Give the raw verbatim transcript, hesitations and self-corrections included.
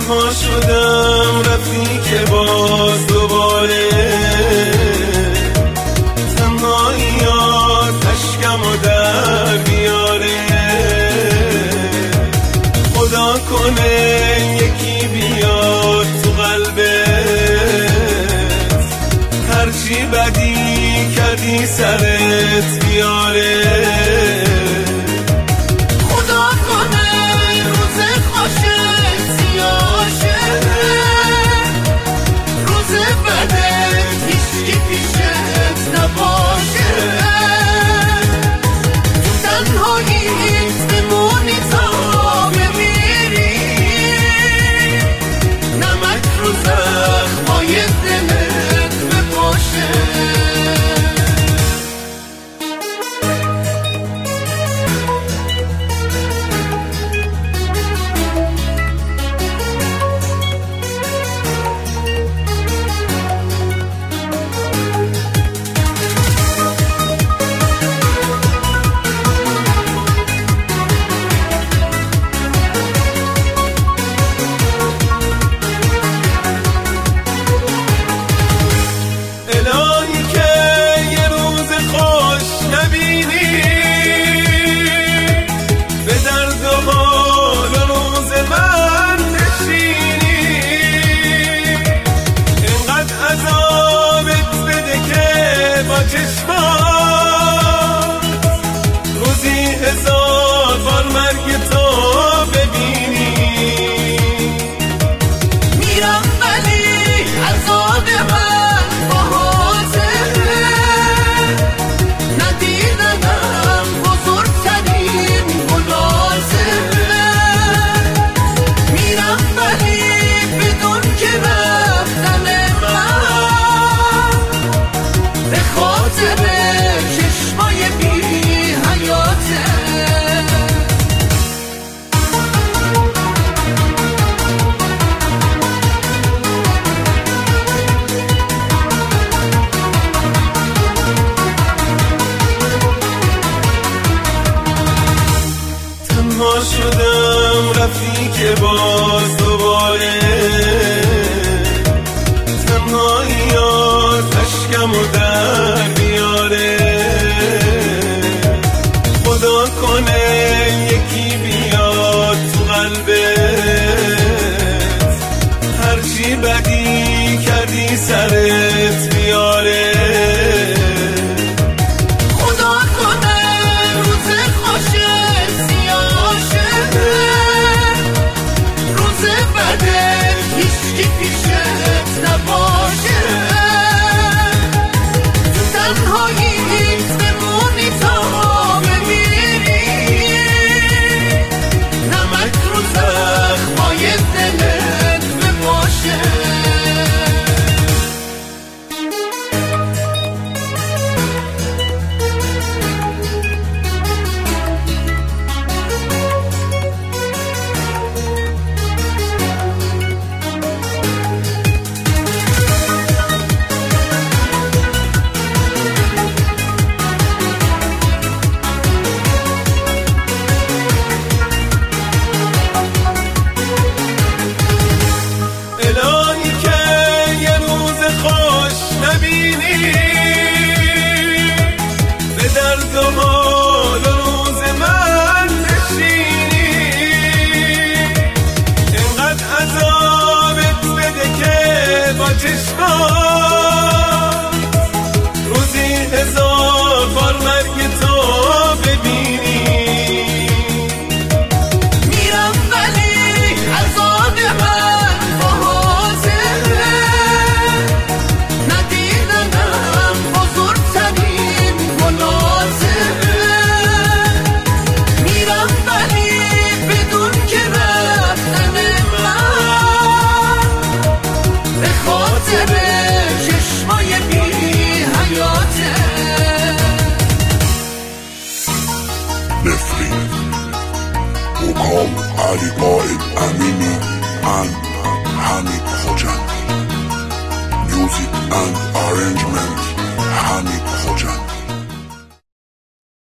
تنها شدم رفیق باز دوباره، تنهاییات اشکم و در بیاره. خدا کنه یکی بیاد تو قلبت، هرچی بدی کردی سرت بیاره. روزی هزار بار مرگ تو ببینی، میرم ولی عذاب من باهاته، ندیدنم بزرگترین گناهه. میرم ولی بدون که رفتن من به خاطر چشمای بی حیاته. تنها شدم رفیق باز دوباره، تنهاییات اشکم و در بیاره. خدا کنه یکی بیاد تو قلبت، هرچی بدی کردی سرت بیاره. خدا کنه روز خوشت سیاه شه، روز بدت هیچکی پیشت نباشه. تو تنهاییت بمونی تا بمیری، نمک رو زخمای دلت بپاشه. الهی که یه روز خوش نبینی، به درد و حال و روز من نشینی. اینقدر عذابت بده که با چشمات روزی هزار بار مرگ تو ببینی. میرم ولی عذاب من باهاته، ندیدنم بزرگترین گناهه. میرم ولی بدون که رفتن من به خاطر چشمای بی حیاته. نفرین وکام علی قائد امینی and Hamid Khojandi. Music and arrangement